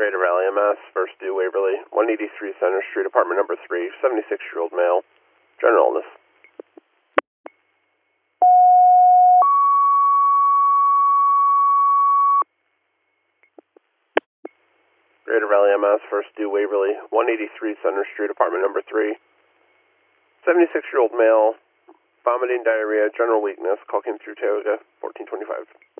Greater Raleigh MS, First Due Waverly, 183 Center Street, apartment number 3, 76-year-old male, general illness. Greater Raleigh MS, First Due Waverly, 183 Center Street, apartment number 3, 76-year-old male, vomiting, diarrhea, general weakness, call came through Tioga, 1425.